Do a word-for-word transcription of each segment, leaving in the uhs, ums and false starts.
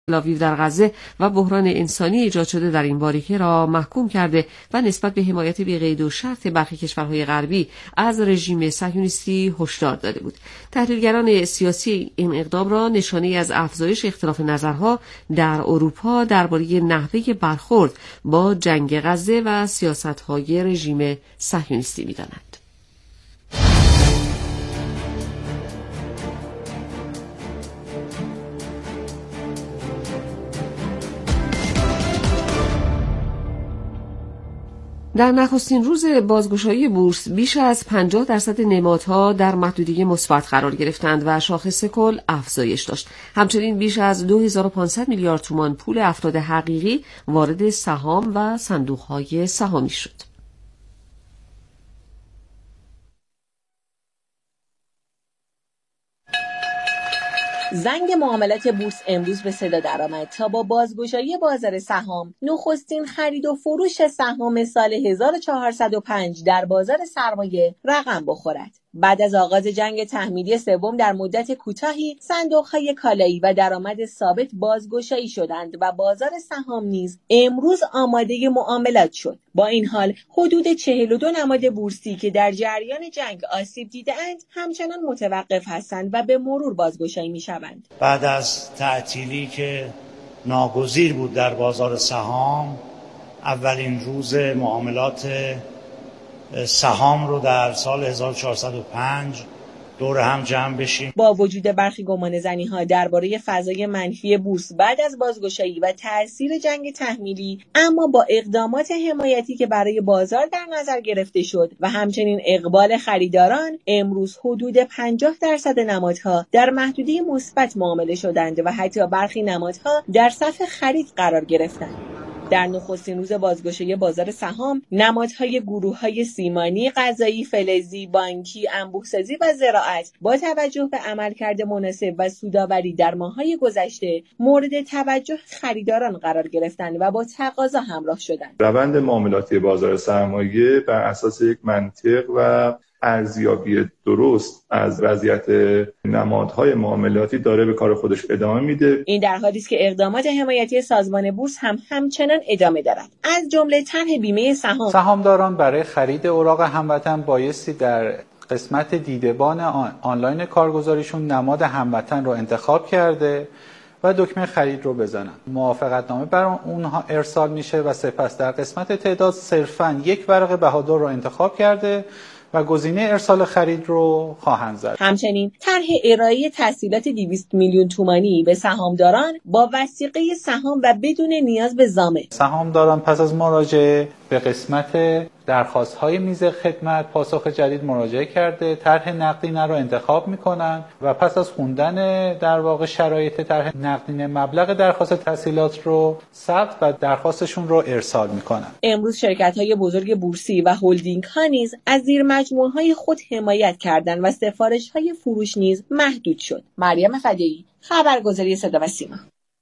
تل‌آویو در غزه و بحران انسانی ایجاد شده در این باریکه را محکوم کرده و نسبت به حمایت بی‌قید و شرط برخی کشورهای غربی از رژیم صهیونیستی هشدار داده بود. تحلیلگران سیاسی این اقدام را نشانه‌ای از افزایش اختلاف نظرها در اروپا درباره نحوه برخورد با جنگ غزه و سیاست‌های رژیم صهیونیستی می‌دانند. در نخستین روز بازگشایی بورس بیش از پنجاه درصد نمادها در محدوده مثبت قرار گرفتند و شاخص کل افزایش داشت. همچنین بیش از دو هزار و پانصد میلیارد تومان پول افراد حقیقی وارد سهام و صندوق‌های سهامی شد. زنگ معاملات بورس امروز به صدا درآمد تا با بازگشایی بازار سهام نخستین خرید و فروش سهام سال هزار و چهارصد و پنج در بازار سرمایه رقم بخورد. بعد از آغاز جنگ تحمیلی سوم در مدت کوتاهی صندوق‌های کالایی و درآمد ثابت بازگشایی شدند و بازار سهام نیز امروز آماده معاملات شد. با این حال حدود چهل و دو نماد بورسی که در جریان جنگ آسیب دیده‌اند همچنان متوقف هستند و به مرور بازگشایی می‌شوند. بعد از تعطیلی که ناگزیر بود در بازار سهام، اولین روز معاملات سهام رو در سال هزار و چهارصد و پنج دور هم جمع بشیم. با وجود برخی گمانه‌زنی‌ها درباره فضای منفی بورس بعد از بازگشایی و تأثیر جنگ تحمیلی، اما با اقدامات حمایتی که برای بازار در نظر گرفته شد و همچنین اقبال خریداران، امروز حدود پنجاه درصد نمادها در محدوده مثبت معامله شدند و حتی برخی نمادها در صف خرید قرار گرفتند. در نخستین روز بازگشایی بازار سهام، نمادهای گروه‌های سیمانی، غذایی، فلزی، بانکی، انبوه‌سازی و زراعت با توجه به عملکرد مناسب و سودآوری در ماه‌های گذشته مورد توجه خریداران قرار گرفتند و با تقاضا همراه شدند. روند معاملاتی بازار سرمایه بر اساس یک منطق و ارزیابی درست از وضعیت نمادهای معاملاتی داره به کار خودش ادامه میده. این در حالی است که اقدامات حمایتی سازمان بورس هم همچنان ادامه دارد. از جمله طرح بیمه سهام. سهامداران برای خرید اوراق هموطن بایستی در قسمت دیدبان آن... آنلاین کارگزاریشون نماد هموطن رو انتخاب کرده و دکمه خرید رو بزنن. موافقتنامه بر اونها ارسال میشه و سپس در قسمت تعداد صرفاً یک ورق بهادار رو انتخاب کرده و گزینه ارسال خرید رو خواهند زد. همچنین طرح ارائه تسهیلات دویست میلیون تومانی به سهامداران با وثیقه سهام و بدون نیاز به ضامن. سهامداران پس از مراجعه به قسمت درخواست‌های میز خدمت پاسخ جدید مراجعه کرده، طرح نقدینه رو انتخاب می‌کنن و پس از خوندن در واقع شرایط طرح نقدینه مبلغ درخواست تسهیلات رو ثبت و درخواستشون رو ارسال می‌کنن. امروز شرکت‌های بزرگ بورسی و هلدینگ‌ها نیز از زیر مجموعه‌های خود حمایت کردند و سفارش‌های فروش نیز محدود شد. مریم فدایی، خبرگزاری صدا و سیما.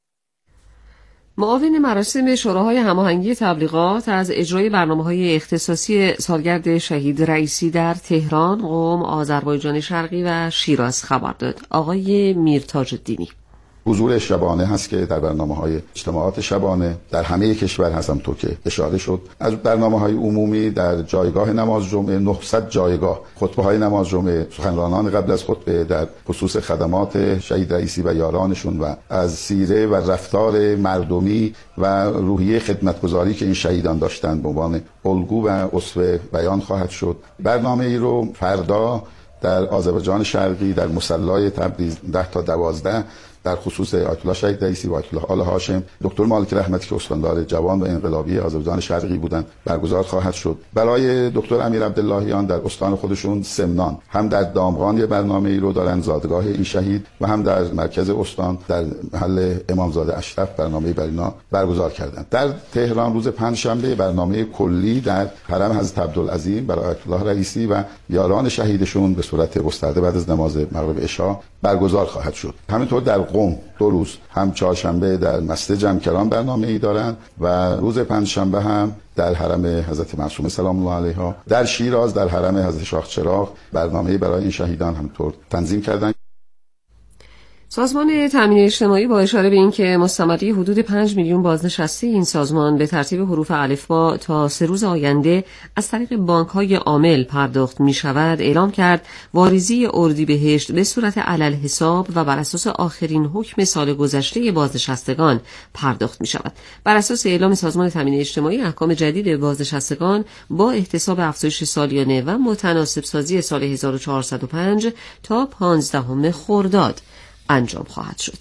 معاون مراسم شوراهای هماهنگی تبلیغات از اجرای برنامه‌های اختصاصی سالگرد شهید رئیسی در تهران، قم، آذربایجان شرقی و شیراز خبر داد. آقای میرتاج الدینی: حضور شبانه هست که در برنامه‌های اجتماعات شبانه در همه کشور هست، همونطور که اشاره شد. از برنامه‌های عمومی در جایگاه نماز جمعه نهصد جایگاه، خطبه‌های نماز جمعه، سخنرانان قبل از خطبه در خصوص خدمات شهید رئیسی و یارانشون و از سیره و رفتار مردمی و روحیه خدمتگزاری که این شهیدان داشتند به عنوان الگو و اسوه بیان خواهد شد. برنامه‌ای رو فردا در آذربایجان شرقی در مصلی تبریز ده تا دوازده در خصوص آیت الله شهید رئیسی و آیت الله آل هاشم، دکتر مالک رحمتی که استاندار جوان و انقلابی آذربایجان شرقی بودند برگزار خواهد شد. برای دکتر امیر عبداللهیان در استان خودشون سمنان هم در دامغان یه برنامه‌ای رو دارن، زادگاه این شهید، و هم در مرکز استان در محل امامزاده اشرف برنامه‌ای برای اینا برگزار کردند. در تهران روز پنجشنبه برنامه کلی در حرم حضرت عبدالعظیم برای آیت الله رئیسی و یاران شهیدشون به صورت گسترده بعد از نماز مغرب عشا برگزار خواهد شد. همینطور در قم دو روز، هم چهارشنبه در مسجد جمکران برنامه‌ای دارند و روز پنجشنبه هم در حرم حضرت معصومه سلام الله علیها، در شیراز در حرم حضرت شاهچراغ برنامه‌ای برای این شهیدان همینطور تنظیم کردند. سازمان تامین اجتماعی با اشاره به اینکه مستمری حدود پنج میلیون بازنشسته این سازمان به ترتیب حروف الفبا تا سه روز آینده از طریق بانک‌های عامل پرداخت می‌شود، اعلام کرد واریزی اردیبهشت به صورت علل‌حساب و بر اساس آخرین حکم سال گذشته بازنشستگان پرداخت می‌شود. بر اساس اعلام سازمان تامین اجتماعی، احکام جدید بازنشستگان با احتساب افزایش سالیانه و متناسب سازی سال هزار و چهارصد و پنج تا پانزدهم خرداد انجام خواهد شد.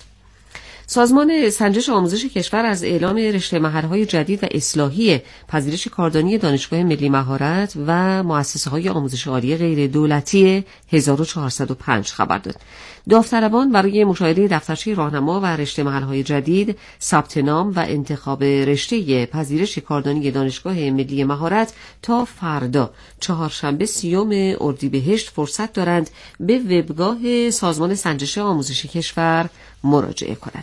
سازمان سنجش آموزش کشور از اعلام رشته مهرهای جدید و اصلاحی پذیرش کاردانی دانشگاه ملی مهارت و مؤسسه‌های آموزش عالی غیر دولتی هزار و چهارصد و پنج خبر داد. داوطلبان برای مشاهده دفترچه راهنما و رشته مهرهای جدید، ثبت نام و انتخاب رشته پذیرش کاردانی دانشگاه ملی مهارت تا فردا چهارشنبه سیوم اردیبهشت فرصت دارند به وبگاه سازمان سنجش آموزش کشور مراجعه کنند.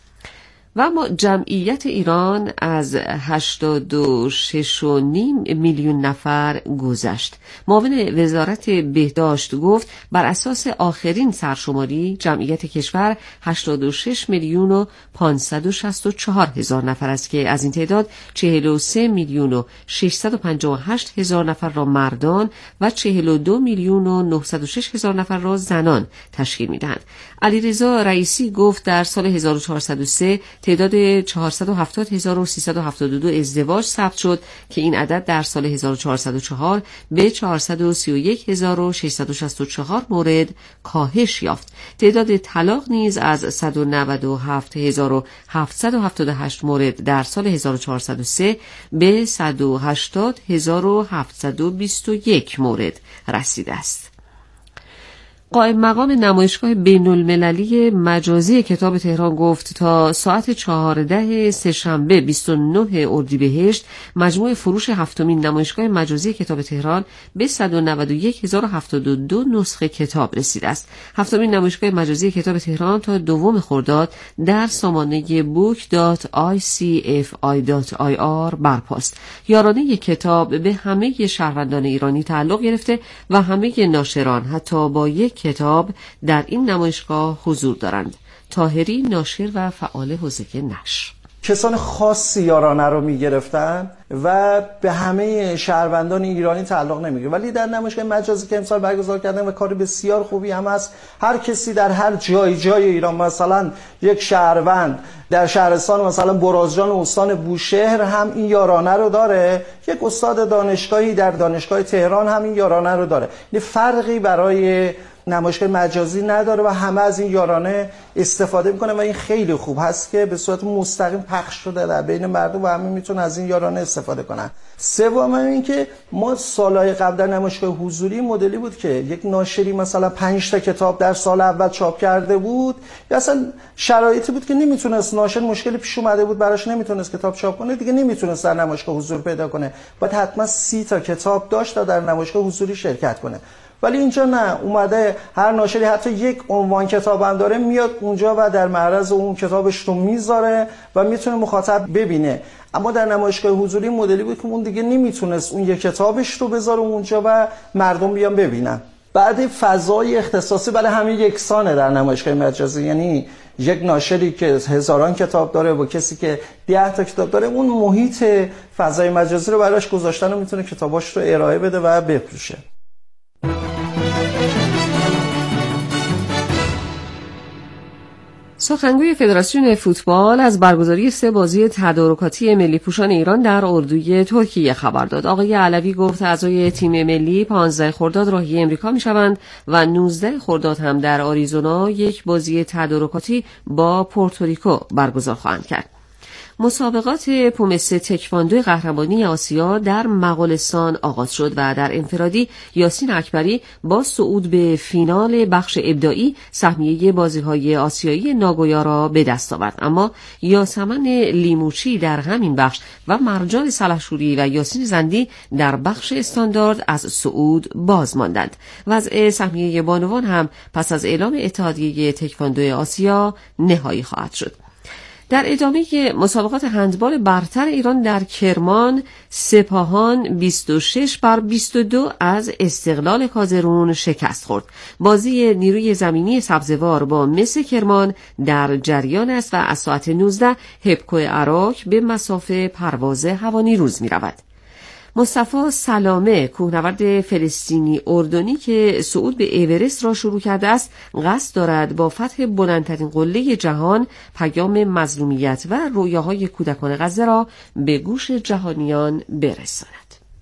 و اما جمعیت ایران از هشتاد و شش و نیم میلیون نفر گذشت. معاون وزارت بهداشت گفت بر اساس آخرین سرشماری جمعیت کشور هشتاد و شش میلیون و پانصد و شصت و چهار هزار نفر است که از این تعداد چهل و سه میلیون و ششصد و پنجاه و هشت هزار نفر را مردان و چهل و دو میلیون و نهصد و شش هزار نفر را زنان تشکیل می‌دهند. علیرضا رئیسی گفت در سال هزار و چهارصد و سه تعداد چهارصد و هفتاد هزار و سیصد و هفتاد و دو ازدواج ثبت شد که این عدد در سال هزار و چهارصد و چهار به چهارصد و سی و یک هزار و ششصد و شصت و چهار مورد کاهش یافت. تعداد طلاق نیز از صد و نود و هفت هزار و هفتصد و هفتاد و هشت مورد در سال هزار و چهارصد و سه به صد و هشتاد هزار و هفتصد و بیست و یک مورد رسیده است. قائم مقام نمایشگاه بین المللی مجازی کتاب تهران گفت تا ساعت چهارده سه‌شنبه بیست و نه اردیبهشت مجموع فروش هفتمین نمایشگاه مجازی کتاب تهران به صد و نود و یک هزار و هفتاد و دو نسخه کتاب رسیده است. هفتمین نمایشگاه مجازی کتاب تهران تا دوم خرداد در سامانه بوک دات آی سی اف آی دات آی آر برپاست. یارانه کتاب به همه شهروندان ایرانی تعلق گرفته و همه ناشران حتی با یک کتاب در این نمایشگاه حضور دارند. طاهری، ناشر و فعال حوزه نشر. کسان خاصی یارانه رو میگرفتن و به همه شهروندان ایرانی تعلق نمیگیره، ولی در نمایشگاه مجازی که امسال برگزار کردن و کار بسیار خوبی هم هست، هر کسی در هر جای جای ایران، مثلا یک شهروند در شهرستان مثلا برازجان استان بوشهر هم این یارانه رو داره، یک استاد دانشگاهی در دانشگاه تهران هم این یارانه رو داره. این فرقی برای نمایشگاه مجازی نداره و همه از این یارانه استفاده میکنه و این خیلی خوب هست که به صورت مستقیم پخش شده در بین مردم و همه میتونن از این یارانه استفاده کنن. سوم این که ما سالهای قبل در نمایشگاه حضوری مدلی بود که یک ناشری مثلا پنج تا کتاب در سال اول چاپ کرده بود، یا اصلا شرایطی بود که نمیتونست، ناشر مشکلی پیش اومده بود براش، نمیتونست کتاب چاپ کنه، دیگه نمیتونست در نمایشگاه حضور پیدا کنه، باید حتما سی تا کتاب داشت تا در نمایشگاه حضوری شرکت کنه. ولی اینجا نه، اومده هر ناشری حتی یک عنوان کتاب هم داره میاد اونجا و در معرض اون کتابش رو میذاره و میتونه مخاطب ببینه. اما در نمایشگاه حضوری مدلی بود که اون دیگه نمیتونست اون یک کتابش رو بذاره اونجا و مردم بیان ببینن. بعد فضای اختصاصی برای همه یکسانه در نمایشگاه مجازی، یعنی یک ناشری که هزاران کتاب داره و کسی که ده تا کتاب داره، اون محیط فضای مجازی رو براش گذاشتن و میتونه کتاباش رو ارائه بده و بفروشه. سخنگوی فدراسیون فوتبال از برگزاری سه بازی تدارکاتی ملی پوشان ایران در اردوی ترکیه خبر داد. آقای علوی گفت اعضای تیم ملی پانزده خرداد راهی امریکا میشوند و نوزده خرداد هم در آریزونا یک بازی تدارکاتی با پورتوریکو برگزار خواهند کرد. مسابقات پومس تکواندو قهرمانی آسیا در مغولستان آغاز شد و در انفرادی یاسین اکبری با صعود به فینال بخش ابتدایی سهمیه بازی‌های آسیایی ناگویا را به دست آورد، اما یاسمن لیموچی در همین بخش و مرجان سلحشوری و یاسین زندی در بخش استاندارد از صعود باز ماندند. وضع سهمیه بانوان هم پس از اعلام اتحادیه تکواندو آسیا نهایی خواهد شد. در ادامه مسابقات هندبال برتر ایران در کرمان، سپاهان بیست و شش بر بیست و دو از استقلال کازرون شکست خورد. بازی نیروی زمینی سبزوار با مس کرمان در جریان است و از ساعت نوزده هپکو عراق به مسافه پرواز هوانیروز می رود. مصطفی سلامه، کوهنورد فلسطینی اردنی که صعود به اورست را شروع کرده است، قصد دارد با فتح بلندترین قله جهان پیام مظلومیت و رویاهای کودکان غزه را به گوش جهانیان برساند.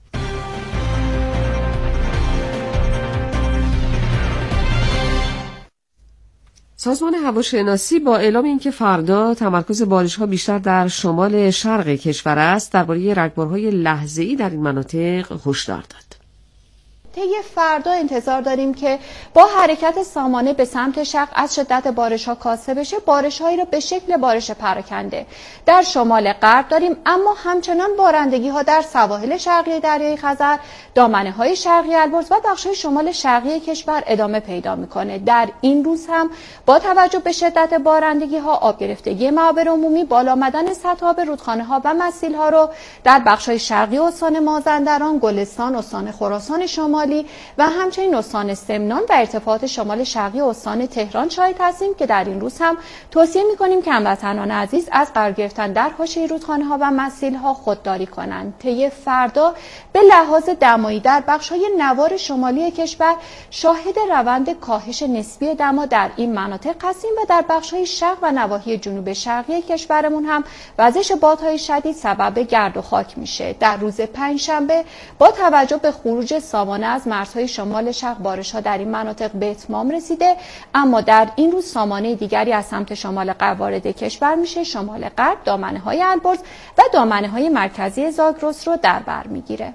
سازمان هواشناسی با اعلام اینکه فردا تمرکز بارش‌ها بیشتر در شمال شرق کشور است، درباره رگبارهای لحظه‌ای در این مناطق هشدار داد. طی فردا انتظار داریم که با حرکت سامانه به سمت شرق از شدت بارش‌ها کاسته بشه. بارش‌هایی رو به شکل بارش پراکنده در شمال غرب داریم، اما همچنان بارندگی‌ها در سواحل شرقی دریای خزر، دامنه‌های شرقی البرز و بخش‌های شمال شرقی کشور ادامه پیدا می‌کنه. در این روز هم با توجه به شدت بارندگی‌ها، آب گرفتگی معابر عمومی، بالا آمدن سطح آب رودخانه‌ها و مسیل‌ها رو در بخش‌های شرقی استان مازندران، گلستان، استان خراسان شمالی و همچنین استان سمنان و ارتفاعات شمال شرقی استان تهران شاهد هستیم که در این روز هم توصیه می‌کنیم که هموطنان عزیز از قرار گرفتن در حاشیه رودخانه‌ها و مسیل‌ها خودداری کنند. طی فردا به لحاظ دمایی در بخش‌های نوار شمالی کشور شاهد روند کاهش نسبی دما در این مناطق هستیم و در بخش‌های شرق و نواحی جنوب شرقی کشورمون هم وزش بادهای شدید سبب گرد و خاک میشه. در روز پنجشنبه با توجه به خروج سامانه از مرزهای شمال شرق بارش‌ها در این مناطق به اتمام رسیده، اما در این روز سامانه دیگری از سمت شمال غرب وارد کشور میشه. شمال غرب دامنه‌های البرز و دامنه‌های مرکزی زاگرس رو در بر میگیره.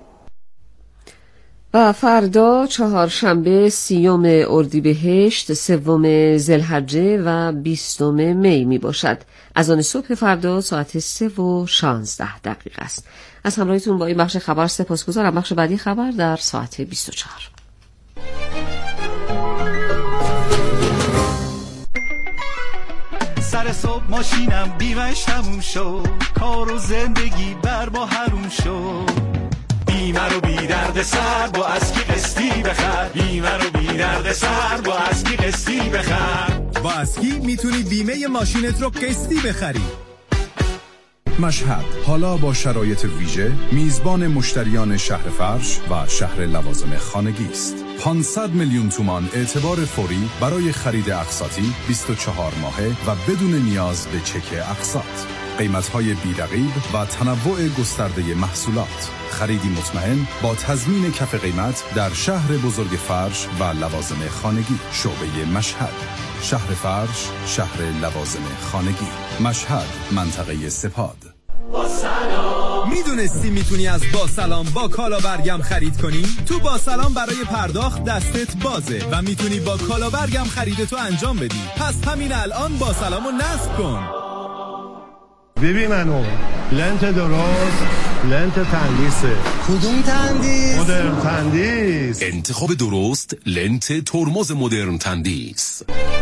و فردا چهارشنبه سیوم اردیبهشت، سوم ذوالحجه و بیستم می می باشد. از آن صبح فردا ساعت سه و شانزده دقیقه است. از همراهیتون با این بخش خبر سپاسگزارم. بخش بعدی خبر در ساعت بیست و چهار. سر صبح ماشینم بیمش تموم شد، کار و زندگی بر ما حروم شد. بیمه رو بی درد سر با اسکی قسطی بخر، بیمه رو بی درد سر با اسکی قسطی بخر. با اسکی میتونی بیمه ماشینت رو قسطی بخری. مشهد حالا با شرایط ویژه میزبان مشتریان شهر فرش و شهر لوازم خانگی است. پانصد میلیون تومان اعتبار فوری برای خرید اقساطی بیست و چهار ماهه و بدون نیاز به چک اقساط. قیمت‌های بی‌رقیب و تنوع گسترده محصولات. خریدی مطمئن با تضمین کف قیمت در شهر بزرگ فرش و لوازم خانگی. شعبه مشهد، شهر فرش، شهر لوازم خانگی. مشهد، منطقه سپاد. با سلام. میدونستی میتونی از با سلام با کالا برگم خرید کنی؟ تو با سلام برای پرداخت دستت بازه و میتونی با کالا برگم خریدتو انجام بدی. پس همین الان با سلامو نصب کن. ببین منو لنت درست، لنت تندیسه. کدوم تندیس؟ مدرن تندیس. انتخاب درست، لنت ترمز مدرن تندیس.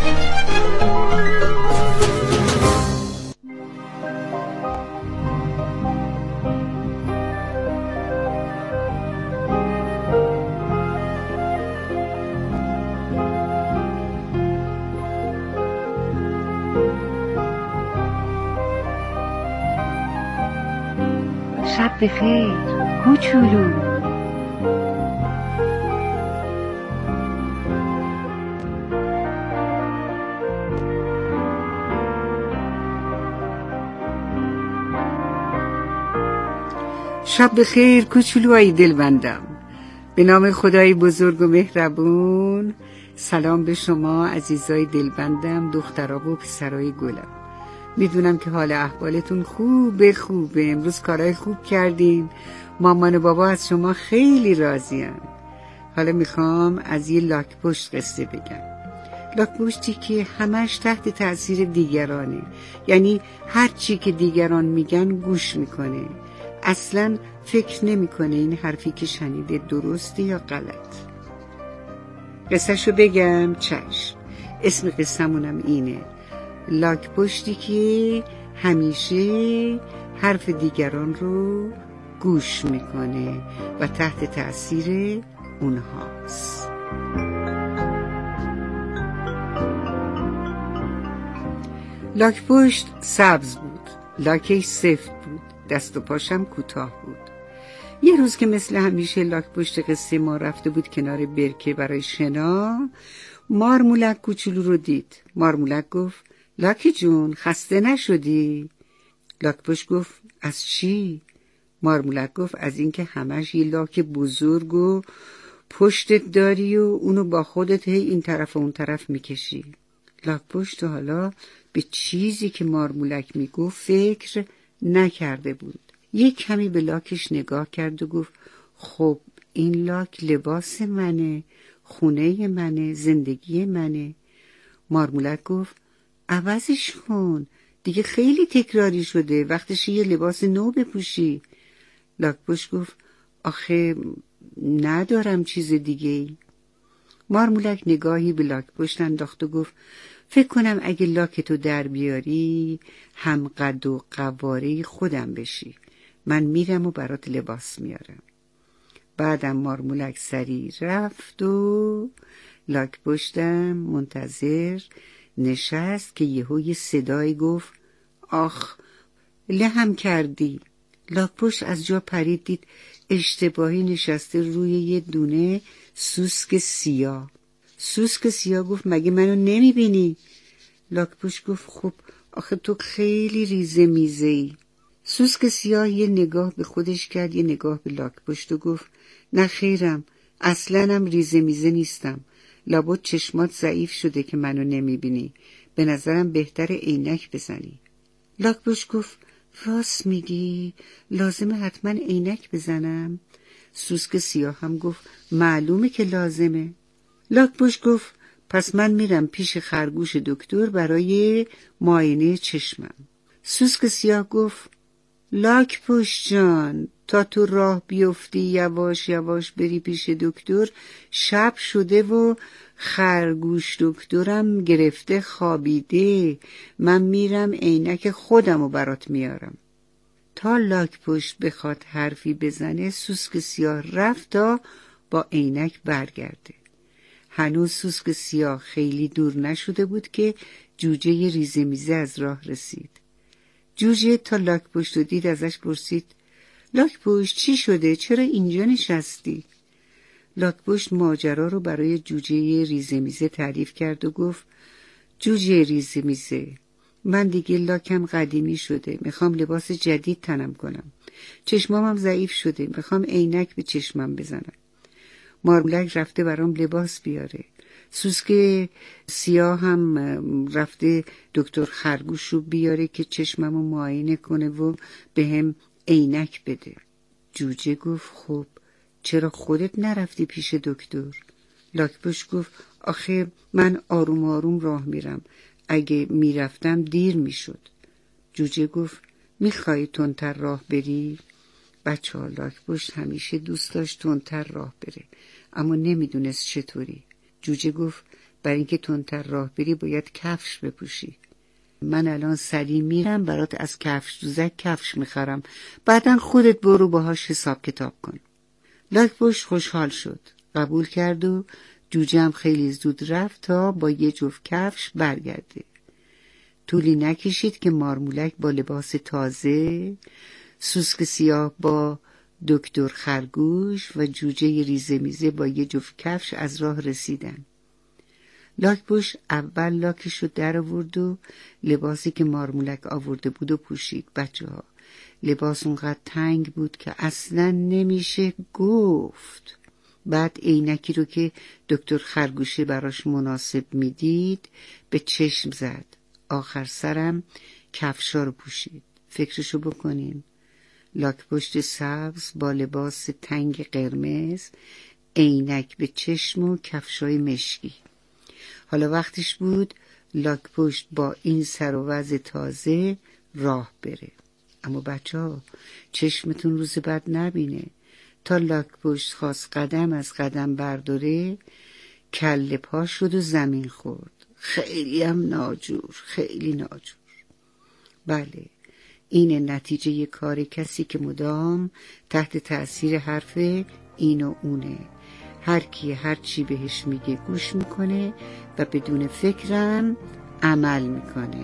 شب بخیر کوچولو. شب بخیر کوچولوهای دلبندم. به نام خدای بزرگ و مهربون. سلام به شما عزیزای دلبندم، دخترها و پسرای گلم. میدونم که حال احوالتون خوبه خوبه. امروز کارهای خوب کردین. مامان و بابا از شما خیلی راضین. حالا میخوام از یه لاک پشت قصه بگم. لاک پشتی که همش تحت تأثیر دیگرانه، یعنی هر چی که دیگران میگن گوش میکنه، اصلا فکر نمیکنه این حرفی که شنیده درسته یا غلط. قصهشو بگم؟ چشم. اسم قصه‌مونم اینه: لاک پشتی که همیشه حرف دیگران رو گوش میکنه و تحت تأثیر اونهاست. لاک‌پشت سبز بود، لاکش سفت بود، دست و پاشم کوتاه بود. یه روز که مثل همیشه لاک‌پشت قصه ما رفته بود کنار برکه برای شنا، مارمولک کوچولو رو دید. مارمولک گفت لاکی جون خسته نشدی؟ لاک‌پشت گفت از چی؟ مارمولک گفت از اینکه همش یه لاک بزرگ و پشتت داری و اونو با خودت هی این طرف و اون طرف میکشی. لاک‌پشت حالا به چیزی که مارمولک میگفت فکر نکرده بود. یک کمی به لاکش نگاه کرد و گفت خب این لاک لباس منه، خونه منه، زندگی منه. مارمولک گفت عوضش کن، دیگه خیلی تکراری شده، وقتش یه لباس نو بپوشی. لاک‌پشت گفت آخه ندارم چیز دیگه ای. مارمولک نگاهی به لاک‌پشت انداخت و گفت فکر کنم اگه لاکتو در بیاری هم قد و قواره خودم بشی، من میرم و برات لباس میارم. بعدم مارمولک سریع رفت و لاک‌پشتم منتظر نشست که یهو یه صدای گفت آخ لهم کردی. لاک‌پشت از جا پرید، دید اشتباهی نشسته روی یه دونه سوسک سیاه. سوسک سیاه گفت مگه منو نمیبینی؟ لاک‌پشت گفت خب آخه تو خیلی ریزه میزه ای. سوسک سیاه یه نگاه به خودش کرد، یه نگاه به لاک‌پشت و گفت نه خیرم، اصلاً هم ریزه میزه نیستم. لابد چشمات ضعیف شده که منو نمیبینی، به نظرم بهتر عینک بزنی. لاک‌پشت گفت راست میگی، لازمه حتما عینک بزنم؟ سوسک سیاه هم گفت معلومه که لازمه. لاک‌پشت گفت پس من میرم پیش خرگوش دکتر برای معاینه چشمم. سوسک سیاه گفت لاک‌پشت جان، تا تو راه بیفتی یواش یواش بری پیش دکتر شب شده و خرگوش دکترم گرفته خوابیده، من میرم عینک خودمو برات میارم. تا لاک‌پشت بخواد حرفی بزنه سوسک سیاه رفت تا با عینک برگرده. هنوز سوسک سیاه خیلی دور نشده بود که جوجه ریزه میزه از راه رسید. جوجه تا لاک‌پشت رو دید ازش پرسید لاک‌پشت چی شده؟ چرا اینجا نشستی؟ لاک‌پشت ماجرا رو برای جوجه ریزه میزه تعریف کرد و گفت جوجه ریزه میزه، من دیگه لاکم قدیمی شده، میخوام لباس جدید تنم کنم. چشمامم ضعیف شده، میخوام عینک به چشمم بزنم. مارمولک رفته برام لباس بیاره. سوسک سیاه هم رفته دکتر خرگوش رو بیاره که چشممو معاینه کنه و به هم عینک بده. جوجه گفت خب چرا خودت نرفتی پیش دکتر؟ لاک‌پشت گفت آخه من آروم آروم راه میرم، اگه میرفتم دیر میشد. جوجه گفت میخوایی تندتر راه بری؟ بچه ها لاک‌پشت همیشه دوست داشت تندتر راه بره، اما نمیدونست چطوری. جوجه گفت برای اینکه تندتر راه بری باید کفش بپوشی. من الان سریع میرم برات از کفش دوزک کفش میخرم، بعدن خودت برو باهاش حساب کتاب کن. لاک‌پشت خوشحال شد، قبول کرد و جوجه هم خیلی زود رفت تا با یه جفت کفش برگرده. طولی نکشید که مارمولک با لباس تازه، سوسک سیاه با دکتر خرگوش و جوجه ریزه میزه با یه جفت کفش از راه رسیدن. لاک‌پشت اول لاکش رو در آورد و لباسی که مارمولک آورده بود و پوشید. بچه ها لباس اونقدر تنگ بود که اصلا نمیشه گفت. بعد عینکی رو که دکتر خرگوشه براش مناسب میدید به چشم زد. آخر سرم کفشا رو پوشید. فکرشو بکنین، لاک‌پشت سبز با لباس تنگ قرمز، عینک به چشم و کفشای مشکی. حالا وقتش بود لاک‌پشت با این سر و وضع تازه راه بره. اما بچه ها چشمتون روز بعد نبینه. تا لاک‌پشت خواست قدم از قدم برداره کله پا شد و زمین خورد. خیلی هم ناجور، خیلی ناجور. بله این نتیجه کار کسی که مدام تحت تأثیر حرف این و اونه. هر کی هر چی بهش میگه گوش میکنه و بدون فکرم عمل میکنه.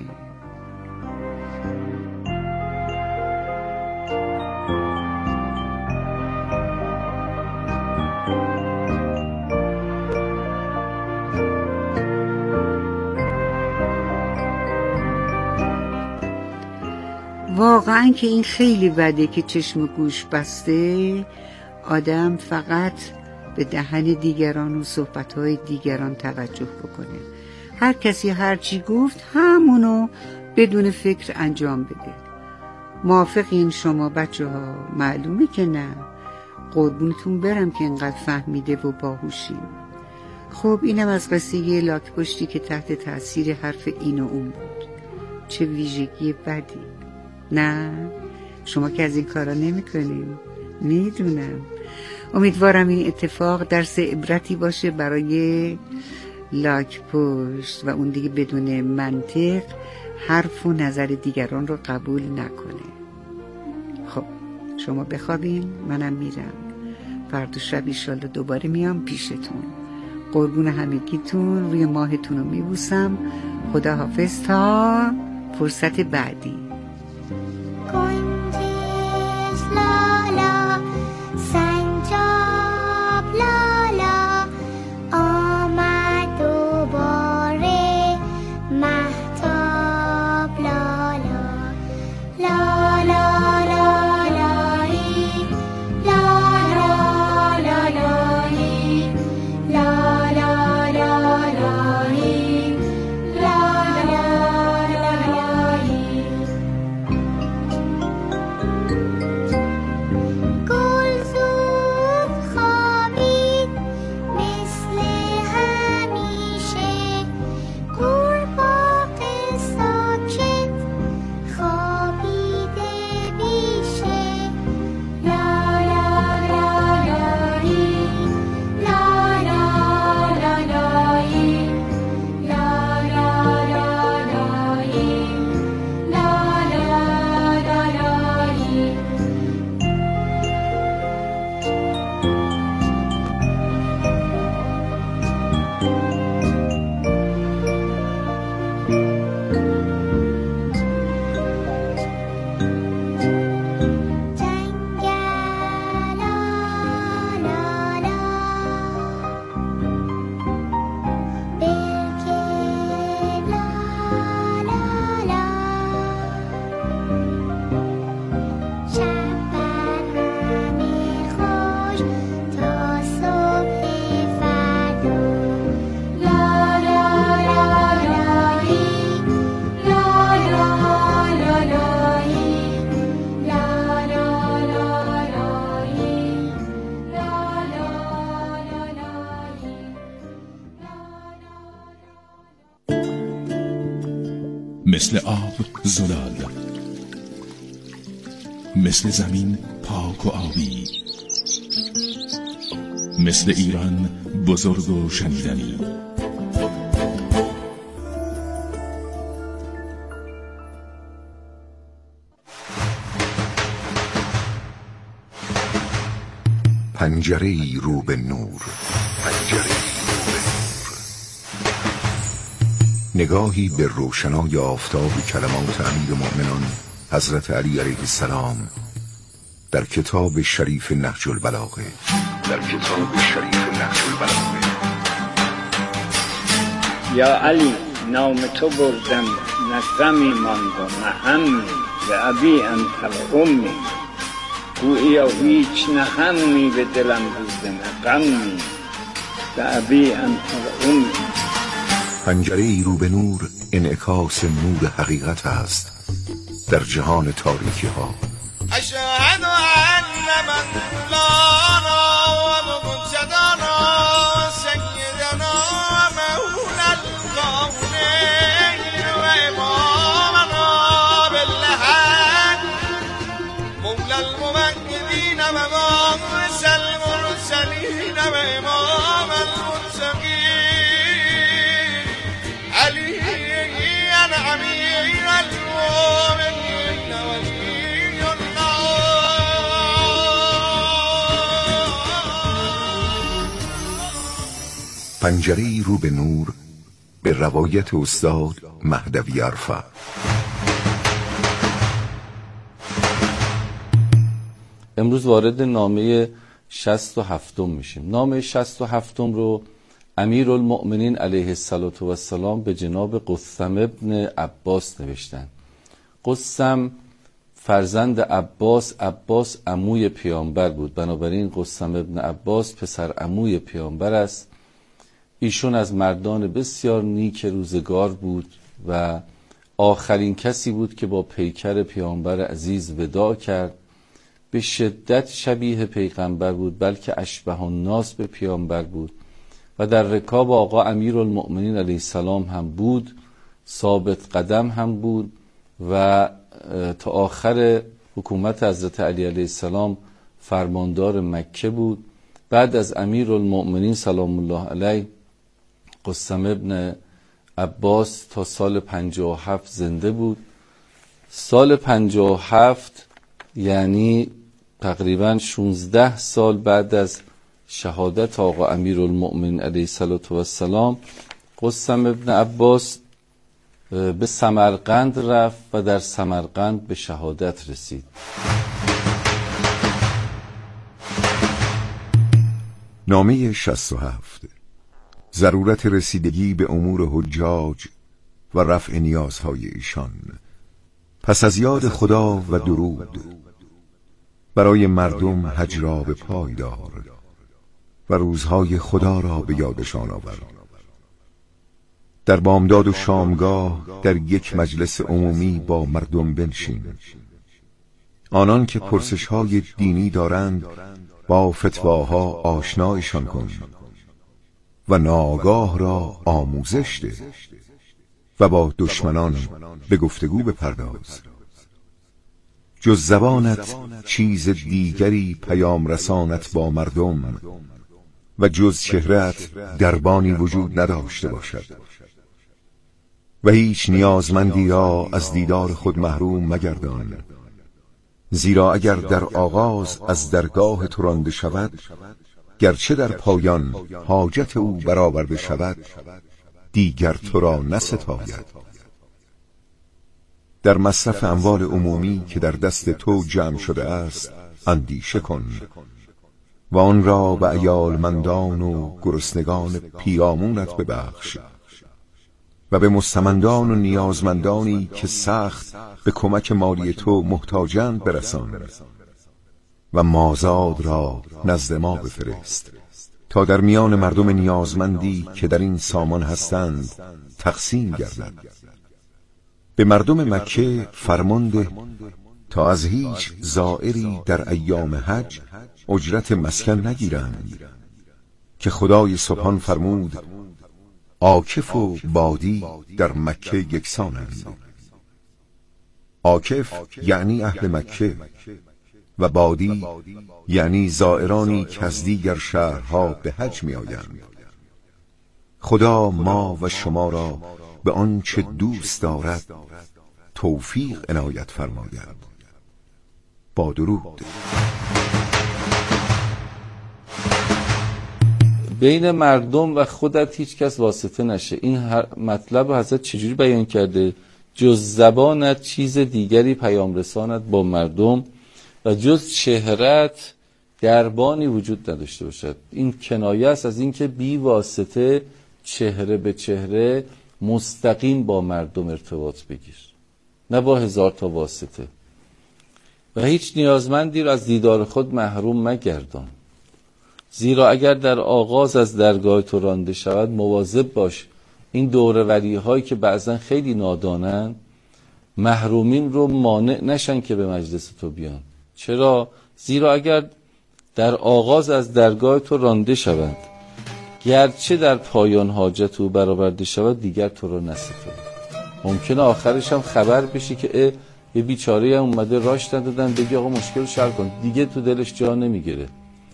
واقعا که این خیلی بده که چشم و گوش بسته آدم فقط به دهن دیگران و صحبتهای دیگران توجه بکنه. هر کسی هر چی گفت همونو بدون فکر انجام بده. موافقین شما بچه ها؟ معلومه که نه. قربونتون برم که اینقدر فهمیده و باهوشیم. خب اینم از قصه لاک پشتی که تحت تأثیر حرف این و اون بود. چه ویژگی بدی. نه شما که از این کارا نمی کنیم. میدونم. امیدوارم این اتفاق درس عبرتی باشه برای لاک پشت و اون دیگه بدون منطق حرف و نظر دیگران رو قبول نکنه. خب شما بخوابین، منم میرم. فردا شب ایشالله دوباره میام پیشتون. قربون همگیتون، روی ماهتون رو میبوسم. خدا حافظ تا فرصت بعدی. مثل آب زلال، مثل زمین پاک و آبی، مثل ایران بزرگ و شنیدنی. پنجره‌ای رو به نور، پنجره‌ای نگاهی به روشنای آفتاب کلمات امیرالمؤمنان حضرت علی علیه السلام در کتاب شریف نهج البلاغه. در کتاب شریف نهج البلاغه. یا علی، نام تو بردم، نه غمی ماند و نه همی، به ابی انت و امی. گوییا هیچ نه همی به دلم بوده نه غمی، به ابی انت و امی. پنجره‌ای رو به نور انعکاس نور حقیقت است در جهان تاریکی ها. اشهد ان مولانا و منتدانا سیدنا مولا الکونین و امامنا بالحق مولا الموحدین و وارث المرسلین و امام المتقین علي أنا أمير المؤمنين پنجره‌ای رو به نور به روایت استاد مهدوی عرفه. امروز وارد نامه شصت و هفتم میشیم. نامه شصت و هفتم رو امیرالمؤمنین علیه السلام به جناب قثم ابن عباس نوشتن. قثم فرزند عباس، عباس عموی پیامبر بود، بنابراین قثم ابن عباس پسر عموی پیامبر است. ایشون از مردان بسیار نیک روزگار بود و آخرین کسی بود که با پیکر پیامبر عزیز وداع کرد. به شدت شبیه پیغمبر بود، بلکه اشبه الناس به پیامبر بود و در رکاب آقا امیرالمؤمنین علیه السلام هم بود، ثابت قدم هم بود و تا آخر حکومت حضرت علی علیه السلام فرماندار مکه بود. بعد از امیرالمؤمنین سلام الله علیه قثم ابن عباس تا سال پنجاه و هفت زنده بود. سال پنجاه و هفت یعنی تقریبا شانزده سال بعد از شهادت آقا امیرالمؤمنین علیه السلام، قثم ابن عباس به سمرقند رفت و در سمرقند به شهادت رسید. نامه شصت و هفت. ضرورت رسیدگی به امور حجاج و رفع نیازهای ایشان. پس از یاد خدا و درود برای مردم حج را به پای دار و روزهای خدا را به یادشان آور. در بامداد و شامگاه در یک مجلس عمومی با مردم بنشین. آنان که پرسش‌های دینی دارند با فتواها آشنایشان کن و ناآگاه را آموزش ده و با دشمنان به گفتگو بپرداز. جز زبانت چیز دیگری پیام رسانت با مردم و جز چهره‌ات دربانی وجود نداشته باشد و هیچ نیازمندی را از دیدار خود محروم مگردان، زیرا اگر در آغاز از درگاه تو رانده شود، گرچه در پایان حاجت او برآورده شود، دیگر تو را نستاید. در مصرف اموال عمومی که در دست تو جمع شده است اندیشه کن و آن را به عیالمندان و گرسنگان پیرامونت ببخش و به مستمندان و نیازمندانی که سخت به کمک مالی تو محتاجند برسان و مازاد را نزد ما بفرست تا در میان مردم نیازمندی که در این سامان هستند تقسیم گردد. به مردم مکه فرمان ده تا از هیچ زائری در ایام حج اجرت مسکن نگیرند که خدای سبحان فرمود عاکف و بادی در مکه یکسانند. عاکف یعنی اهل مکه و بادی یعنی زائرانی که از دیگر شهرها به حج می آیند. خدا ما و شما را به آنچه دوست دارد توفیق عنایت فرماید. با درود. بین مردم و خودت هیچ کس واسطه نشه. این مطلب حضرت چجوری بیان کرده؟ جز زبانت چیز دیگری پیام رسانت با مردم و جز چهرت دربانی وجود نداشته باشد. این کنایه است از اینکه بی واسطه چهره به چهره مستقیم با مردم ارتباط بگیر، نه با هزار تا واسطه. و هیچ نیازمندی را از دیدار خود محروم مگردان، زیرا اگر در آغاز از درگاه تو رانده شود مواظب باش این دوره‌وری هایی که بعضا خیلی نادانن محرومین رو مانع نشن که به مجلس تو بیان. چرا؟ زیرا اگر در آغاز از درگاه تو رانده شوند، گرچه در پایان حاجت او برآورده شود، دیگر تو رو نستاید. ممکنه آخرش هم خبر بشی که یه بیچاره هم اومده راش ندادن، بگی آقا مشکل رو حل کن، دیگه تو دلش جا نمیگیره.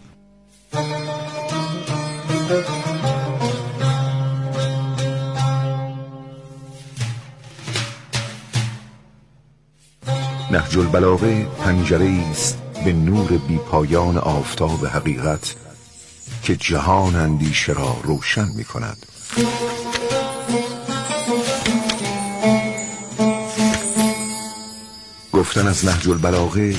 نهج البلاغه پنجره است به نور بی پایان آفتاب حقیقت که جهان اندیشه را روشن می کند. گفتن از نهج البلاغه